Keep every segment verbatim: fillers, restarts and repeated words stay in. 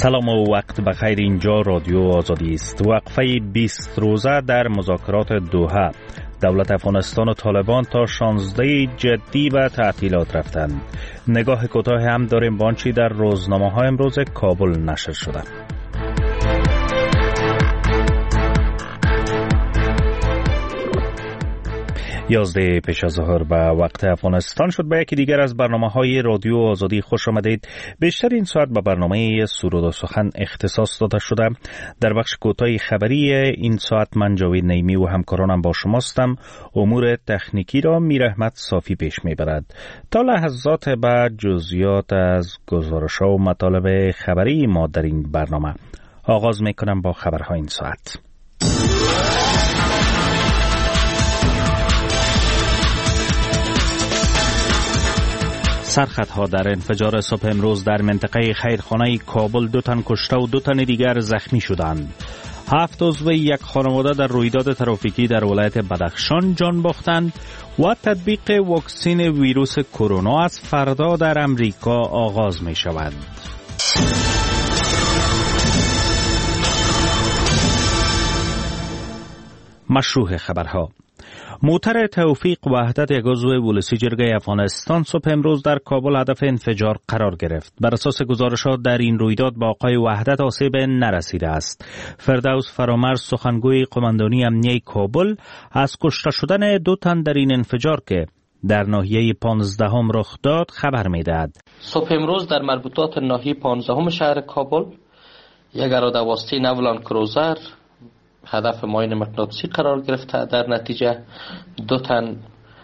سلام و وقت بخیر. اینجا رادیو آزادی است. وقفه بیست روزه در مذاکرات دوحه. دولت افغانستان و طالبان تا شانزده جدی و تعطیلات رفتند. نگاه کوتاه هم داریم به آنچه در روزنامه‌های امروز کابل نشر شده. یازده پیش از ظهر به وقت افغانستان شد. به یکی دیگر از برنامه‌های رادیو آزادی خوش آمدید. بیشتر این ساعت به برنامه سرود و سخن اختصاص داده شده. در بخش کوتاه خبری این ساعت من جاوید نعیمی و همکارانم با شماستم. امور تکنیکی را میر احمد صافی پیش میبرد. تا لحظات بعد جزئیات از گزارش‌ها و مطالب خبری ما در این برنامه. آغاز میکنم با خبرهای این ساعت. سرخطها در انفجار صبح امروز در منطقه خیرخانه کابل دو تن کشته و دو تن دیگر زخمی شدند. هفت عضو یک خانواده در رویداد ترافیکی در ولایت بدخشان جان باختند و تطبیق واکسن ویروس کرونا از فردا در امریکا آغاز می شود. مشروع خبرها. موتر توفیق وحدت یک عضو ولسی جرگه افغانستان صبح امروز در کابل هدف انفجار قرار گرفت. بر اساس گزارشات در این رویداد با آقای وحدت آسیب نرسیده است. فردوس فرامرز سخنگوی قماندانی امنیه کابل از کشته شدن دو تن در این انفجار که در ناحیه پانزدهم رخ داد خبر می‌دهد. صبح امروز در مربوطات ناحیه پانزدهم شهر کابل یک اراده واسطه نولان کروزر هدف ماین مغناطیسی قرار گرفته. در نتیجه دو تن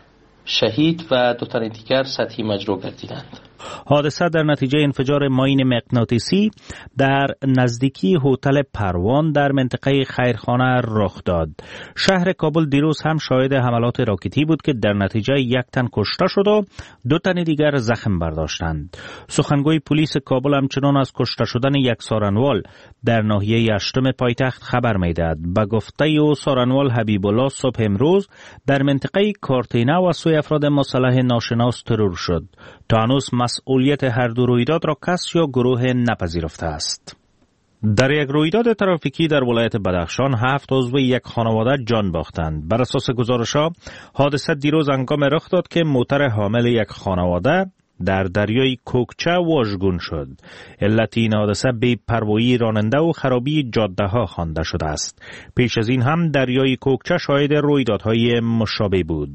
شهید و دو تن دیگر سطحی مجروح گردیدند. حادثه در نتیجه انفجار ماین مغناطیسی در نزدیکی هتل پروان در منطقه خیرخانه رخ داد. شهر کابل دیروز هم شاهد حملات راکتی بود که در نتیجه یک تن کشته شد و دو تن دیگر زخم برداشتند. سخنگوی پلیس کابل همچنان از کشته شدن یک سارنوال در ناحیه هشتم پایتخت خبر می‌دهد. به گفته او سارنوال حبیب الله صبح امروز در منطقه کارتینه و سوی افراد مسلح ناشناس ترور شد. تا هنوز مسئولیت هر دو رویداد را کس یا گروه نپذیرفته است. در یک رویداد ترافیکی در ولایت بدخشان هفت عضو یک خانواده جان باختند. بر اساس گزارش‌ها حادثه دیروز هنگام رخ داد که موتر حامل یک خانواده در دریای کوکچه واژگون شد. علت این حادثه بی‌پروایی راننده و خرابی جاده‌ها خوانده شده است. پیش از این هم دریای کوکچه شاهد رویدادهای مشابه بود.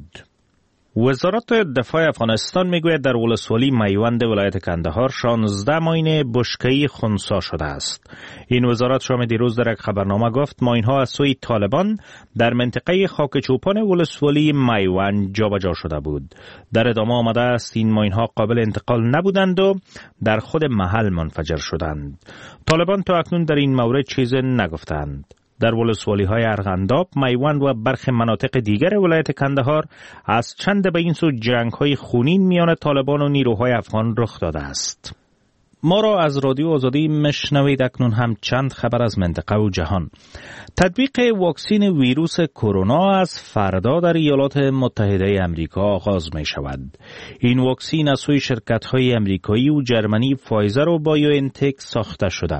وزارت دفاع افغانستان میگوید در ولسوالی میوند ولایت کندهار شانزده ماین بشکه‌ای خنثی شده است. این وزارت شام دیروز در یک خبرنامه گفت ماین‌ها از سوی طالبان در منطقه خاک چوپان ولسوالی میوند جابجا شده بود. در ادامه آمده است این ماین‌ها قابل انتقال نبودند و در خود محل منفجر شدند. طالبان تا اکنون در این مورد چیز نگفتند. در ولسوالی های ارغنداب، میوند و برخی مناطق دیگر ولایت کندهار از چند به این سو جنگ های خونین میان طالبان و نیروهای افغان رخ داده است. ما را از رادیو آزادی مشنوید. اکنون هم چند خبر از منطقه و جهان. تطبیق واکسن ویروس کرونا از فردا در ایالات متحده امریکا آغاز می شود. این واکسن از سوی شرکت های امریکایی و جرمنی فایزر و بایوانتک ساخته شده.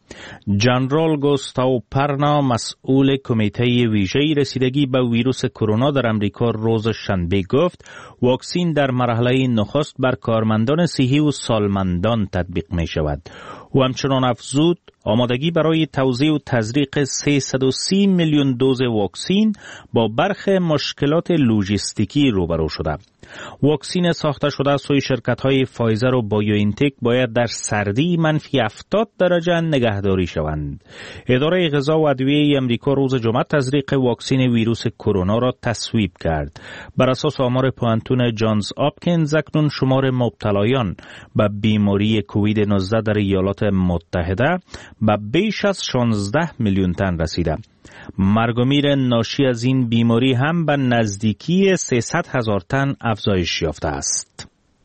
جنرال گوستاو پرنا مسئول کمیته ویژه رسیدگی به ویروس کرونا در امریکا روز شنبه گفت واکسن در مرحله نخست بر کارمندان صحی و سالمندان تطبیق می شود. او همچنان افزود آمادگی برای توزیع و تزریق سیصد و سی میلیون دوز واکسن با برخی مشکلات لوجستیکی روبرو شده. واکسن ساخته شده سوی شرکت‌های فایزر و بایوانتک باید در سردی منفی هفتاد درجه نگهداری شوند. اداره غذا و ادویه امریکا روز جمعه تزریق واکسن ویروس کرونا را تصویب کرد. بر اساس آمار پوانتون جانز آپکینز اکنون شمار مبتلایان به بیماری کووید نوزده در ایالات متحده به بیش از شانزده میلیون تن رسیده. مرگ و میر ناشی از این بیماری هم به نزدیکی سیصد هزار تن افزایش یافته است.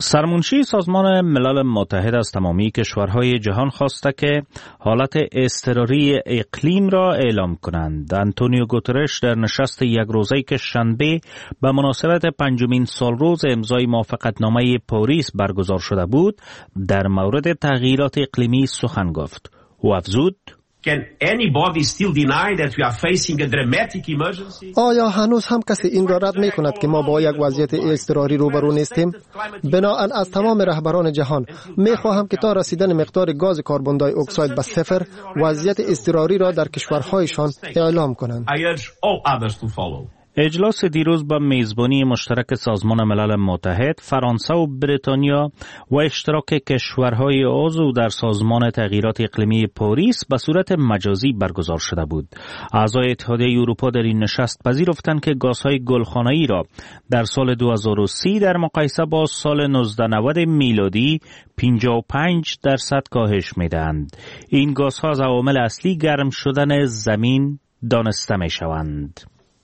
سرمنشی سازمان ملل متحد از تمامی کشورهای جهان خواسته که حالت اضطراری اقلیم را اعلام کنند. آنتونیو گوترش در نشست یک روزه که شنبه به مناسبت پنجمین سالروز امضای موافقتنامه پاریس برگزار شده بود، در مورد تغییرات اقلیمی سخن گفت. او افزود: Can anybody still deny that we are facing a dramatic emergency? آیا هنوز هم کسی این را رد می کند که ما با یک وضعیت اضطراری روبرو نیستیم؟ بنابراین از تمام رهبران جهان می خواهم که تا رسیدن مقدار گاز کربن دی اکساید به صفر وضعیت اضطراری را در کشورهایشان اعلام کنند. I urge all others to follow. اجلاس دیروز با میزبانی مشترک سازمان ملل متحد، فرانسه و بریتانیا و اشتراک کشورهای عضو در سازمان تغییرات اقلیمی پاریس به صورت مجازی برگزار شده بود. اعضای اتحادیه اروپا در این نشست پذیرفتند که گازهای گلخانه‌ای را در سال دو هزار و سی در مقایسه با سال نوزده نود میلادی پنجاه و پنج درصد کاهش می‌دهند. این گازها از عوامل اصلی گرم شدن زمین دانسته می‌شوند.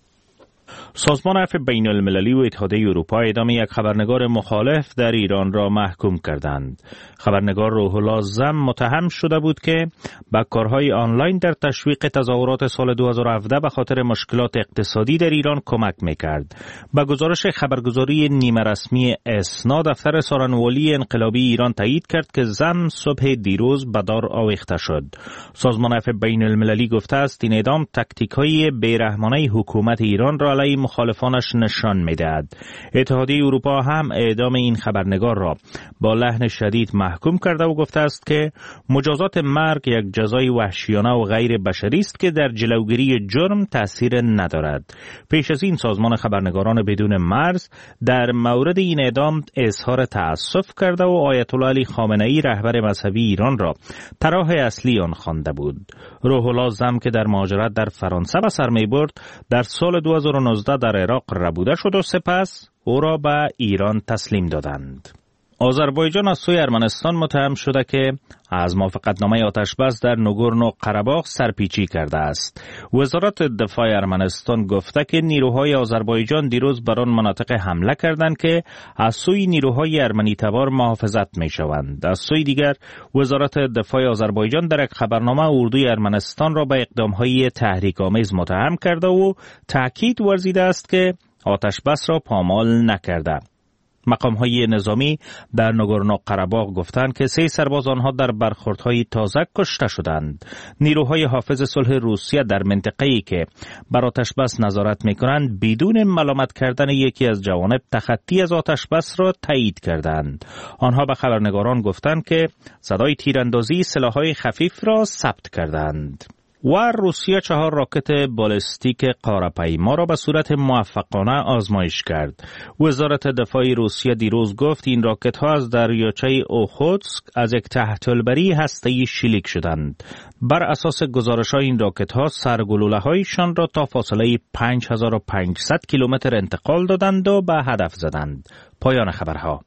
سازمان عفو بین المللی و اتحادیه اروپا اعدام یک خبرنگار مخالف در ایران را محکوم کردند. خبرنگار روح الله زم متهم شده بود که با کارهای آنلاین در تشویق تظاهرات سال دو هزار و هفده به خاطر مشکلات اقتصادی در ایران کمک میکرد. با گزارش خبرگزاری نیمه رسمی اسنا، دفتر سارنوالی انقلابی ایران تایید کرد که زم صبح دیروز به دار آویخته شد. سازمان عفو بین المللی گفته است این اعدام تاکتیک‌های بیرحمانه حکومت ایران را علیه مخالفانش نشان می‌دهد. اتحادیه اروپا هم اعدام این خبرنگار را با لحن شدید محکوم کرده و گفته است که مجازات مرگ یک جزای وحشیانه و غیر بشری است که در جلوگیری جرم تأثیر ندارد. پیش از این سازمان خبرنگاران بدون مرز در مورد این اعدام اظهار تأسف کرده و آیت الله علی خامنه‌ای رهبر مذهبی ایران را طرح اصلی آن خوانده بود. روح الله زم که در مهاجرت در فرانسه به سر می‌برد، در سال دو هزار و نوزده در عراق ربوده شد و سپس او را به ایران تسلیم دادند. آذربایجان از سوی ارمنستان متهم شده که از موافقتنامه آتشبس در نگورنو قره‌باغ سرپیچی کرده است. وزارت دفاع ارمنستان گفته که نیروهای آذربایجان دیروز بر آن مناطق حمله کردند که از سوی نیروهای ارمنی تبار محافظت می‌شوند. از سوی دیگر وزارت دفاع آذربایجان در یک خبرنامه اردوی ارمنستان را به اقدام‌های تحریک‌آمیز متهم کرده و تأکید ورزیده است که آتشبس را پامال نکرده. مقام‌های نظامی در نگورنو قره‌باغ گفتند که سه سرباز آنها در برخوردهای تازه کشته شدند. نیروهای حافظ صلح روسیه در منطقه‌ای که بر آتشبس نظارت می‌کنند بدون ملامت کردن یکی از جوانب تخطی از آتشبس را تایید کردند. آنها به خبرنگاران گفتند که صدای تیراندازی سلاح‌های خفیف را ثبت کردند. و روسیه چهار راکت بالستیک قاره‌پیما را به صورت موفقانه آزمایش کرد. وزارت دفاع روسیه دیروز گفت این راکت ها از دریاچه اوخوتسک از یک تحت‌البری هسته‌ای شلیک شدند. بر اساس گزارش های این راکت ها سرگلوله هایشان را تا فاصله پنج هزار و پانصد کیلومتر انتقال دادند و به هدف زدند. پایان خبرها.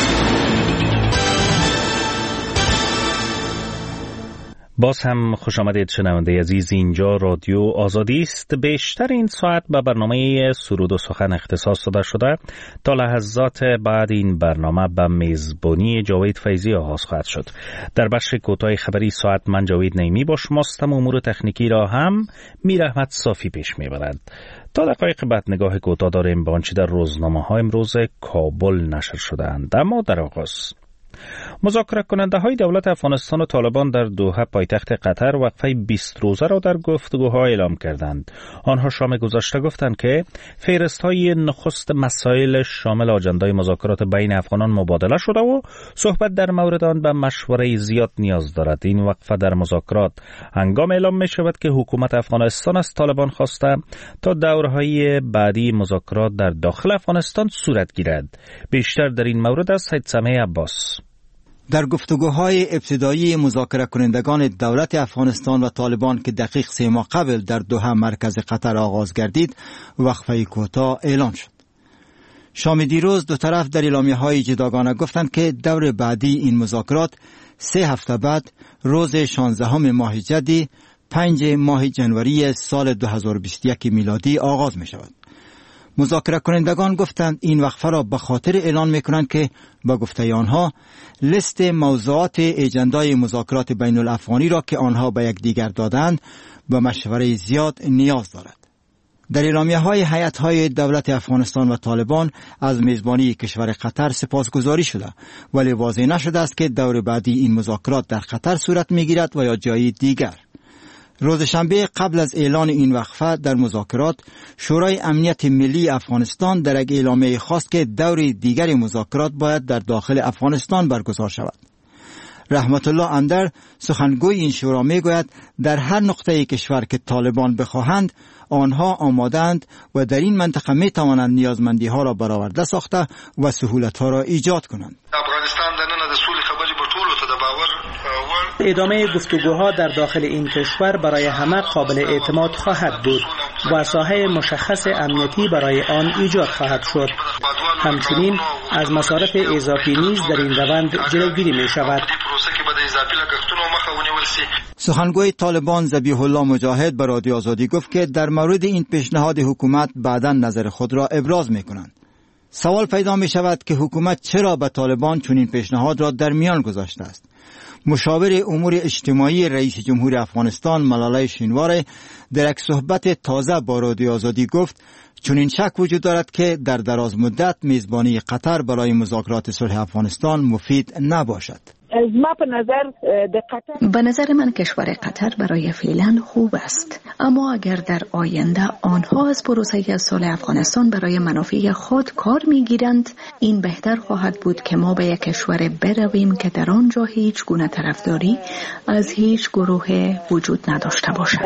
باز هم خوش آمدید شنونده عزیز، اینجا رادیو آزادی است. بیشتر این ساعت به برنامه سرود و سخن اختصاص داده شده. تا لحظات بعد این برنامه به میزبانی جاوید فیضی آغاز خواهد شد. در بخش کوتاه خبری ساعت من جاوید نیمی با شماستم. امور تکنیکی را هم میر احمد صافی پیش میبرد. تا دقایق بعد نگاه کوتاه داریم به آنچه در روزنامه ها امروز کابل نشر شده‌اند. اما در آغاز مذاکره کننده های دولت افغانستان و طالبان در دوحه پایتخت قطر وقفه بیست روزه را در گفتگوها اعلام کردند. آنها شام گذشته گفتند که فهرست های نخست مسائل شامل آجندای مذاکرات بین افغانان مبادله شده و صحبت در مورد آن به مشوره زیاد نیاز دارد. این وقفه در مذاکرات هنگام اعلام می شود که حکومت افغانستان از طالبان خواسته تا دورهای بعدی مذاکرات در داخل افغانستان صورت گیرد. بیشتر در این مورد از سید سمیع عباس. در گفتگوهای ابتدایی مذاکره کنندگان دولت افغانستان و طالبان که دقیق سه ماه قبل در دوحه مرکز قطر آغاز گردید، وقفه کوتاه اعلام شد. شام دیروز دو طرف در اعلامیه‌های جداگانه گفتند که دور بعدی این مذاکرات سه هفته بعد روز شانزدهم ماه جدی پنج ماه جنوری سال دو هزار و بیست و یک میلادی آغاز می شود. مذاکره کنندگان گفتند این وقفه را به خاطر اعلان میکنند که با گفته آنها لیست موضوعات اجندای مذاکرات بین الافغانی را که آنها به یکدیگر دادند به مشوره زیاد نیاز دارد. در اعلامیه های هیئت های دولت افغانستان و طالبان از میزبانی کشور قطر سپاسگزاری شده، ولی واضح نشده است که دور بعدی این مذاکرات در قطر صورت میگیرد و یا جایی دیگر. روز شنبه قبل از اعلان این وقفه در مذاکرات، شورای امنیت ملی افغانستان در یک اعلامیه خواست که دور دیگر مذاکرات باید در داخل افغانستان برگزار شود. رحمت الله اندر، سخنگوی این شورا، میگوید در هر نقطه کشور که طالبان بخواهند آنها آمادند و در این منطقه می توانند نیازمندی ها را برآورده ساخته و سهولت ها را ایجاد کنند. افغانستان دننه د سولې خبرې په ټولو ته د باور ادامه گفتگوها در داخل این کشور برای همه قابل اعتماد خواهد بود و ساحه مشخص امنیتی برای آن ایجاد خواهد شد. همچنین از مصارف اضافی نیز در این روند جلوگیری می شود. سخنگوی طالبان ذبیح الله مجاهد به رادیو آزادی گفت که در مورد این پیشنهاد حکومت بعداً نظر خود را ابراز می کنند. سوال پیدا می شود که حکومت چرا به طالبان چنین پیشنهاد را در میان گذاشته است. مشاور امور اجتماعی رئیس جمهور افغانستان ملاله شینواره در یک صحبت تازه با رادیو آزادی گفت چنین شک وجود دارد که در دراز مدت میزبانی قطر برای مذاکرات صلح افغانستان مفید نباشد. به نظر من کشور قطر برای فعلا خوب است، اما اگر در آینده آنها از پروسه صلح افغانستان برای منافع خود کار میگیرند، این بهتر خواهد بود که ما به یک کشور برویم که در آنجا هیچ گونه طرفداری از هیچ گروه وجود نداشته باشد.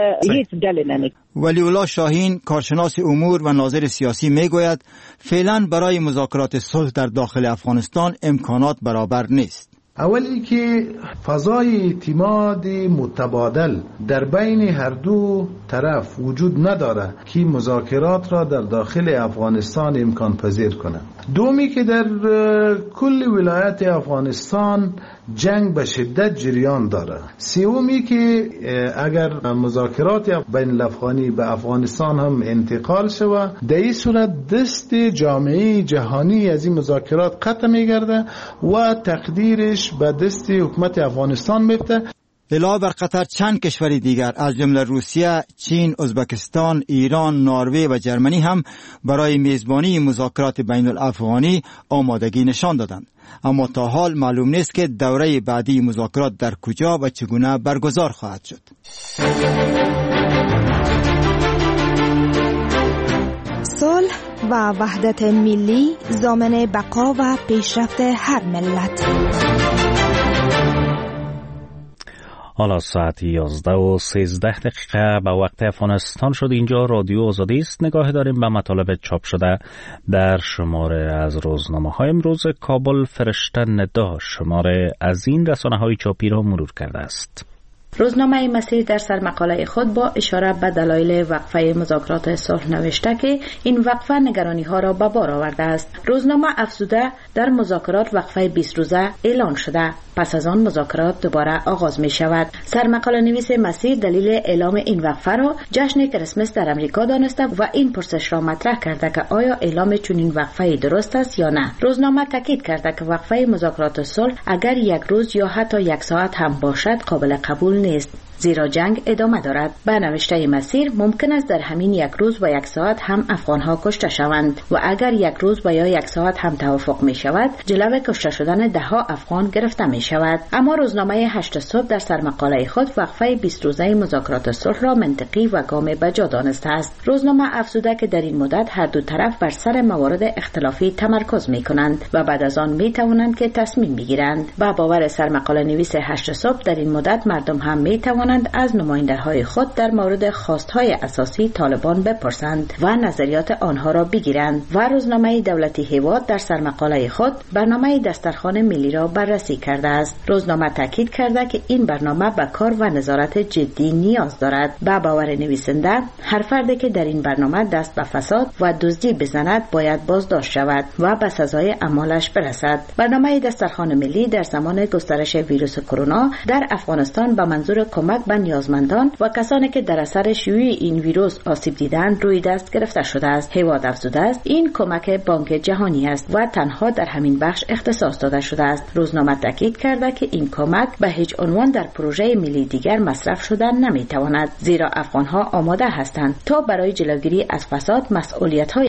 ولی الله شاهین، کارشناس امور و ناظر سیاسی، میگوید فعلا برای مذاکرات صلح در داخل افغانستان امکانات برابر نیست. اولی که فضای اعتماد متبادل در بین هر دو طرف وجود نداره که مذاکرات را در داخل افغانستان امکان پذیر کنه. دومی که در کل ولایت افغانستان جنگ به شدت جریان داره. سومی که اگر مذاکرات بین الافغانی به افغانستان هم انتقال شود، در این صورت دست جامعه جهانی از این مذاکرات قطع میگرده و تقدیرش به دست حکومت افغانستان میفته. علاوه بر قطر چند کشور دیگر از جمله روسیه، چین، ازبکستان، ایران، نروژ و جرمنی هم برای میزبانی مذاکرات بین الافغانی آمادگی نشان دادند. اما تا حال معلوم نیست که دوره بعدی مذاکرات در کجا و چگونه برگزار خواهد شد. صلح و وحدت ملی ضامن بقا و پیشرفت هر ملت. حالا ساعت یازده و سیزده دقیقه به وقت افغانستان شد. اینجا رادیو آزادی است. نگاه داریم به مطالب چاپ شده در شماره از روزنامه های امروز. کابل فرشته ندا شماره از این رسانه های چاپی را مرور کرده است. روزنامه مسیر در سرمقاله خود با اشاره به دلایل وقفه مذاکرات صلح نوشته که این وقفه نگرانی ها را به بار آورده است. روزنامه افزوده در مذاکرات وقفه بیست روزه اعلان شده، پس از آن مذاکرات دوباره آغاز می شود. سرمقاله نویس مسیر دلیل اعلام این وقفه را جشن کریسمس در امریکا دانسته و این پرسش را مطرح کرده که آیا اعلام چنین وقفه درست است یا نه. روزنامه تاکید کرده که وقفه مذاکرات صلح اگر یک روز یا حتی یک ساعت هم باشد قابل قبول نیست، زیرا جنگ ادامه دارد. به نوشته مسیر ممکن است در همین یک روز و یک ساعت هم افغانها کشته شوند و اگر یک روز و یا یک ساعت هم توافق می شود جلوی کشته شدن ده ها افغان گرفته می شود. اما روزنامه هشت صبح در سرمقاله خود وقفه بیست روزه مذاکرات صلح را منطقی و گام به جا دانسته است. روزنامه افزوده که در این مدت هر دو طرف بر سر موارد اختلافی تمرکز می کنند و بعد از آن می توانند که تصمیم بگیرند. با باور سرمقاله نویس هشت صبح در این مدت مردم هم می توانند از نماینده‌های خود در مورد خواستهای اساسی طالبان بپرسند و نظریات آنها را بگیرند. و روزنامه دولتی هیواد در سرمقاله خود برنامه دسترخوان ملی را بررسی کرده است. روزنامه تاکید کرده که این برنامه به کار و نظارت جدی نیاز دارد. با باور نویسنده هر فردی که در این برنامه دست به فساد و دزدی بزند باید بازداشت شود و به سزای اعمالش برسد. برنامه دسترخوان ملی در زمان گسترش ویروس کرونا در افغانستان به منظور کمک کمک به نیازمندان و کسانی که در اثر شیوع این ویروس آسیب دیدند روی دست گرفته شده است. هیواد افزوده است این کمک بانک جهانی است و تنها در همین بخش اختصاص داده شده است. روزنامه تاکید کرده که این کمک به هیچ عنوان در پروژه ملی دیگر مصرف شدن نمیتواند، زیرا افغانها آماده هستند تا برای جلوگیری از فساد مسئولیت‌های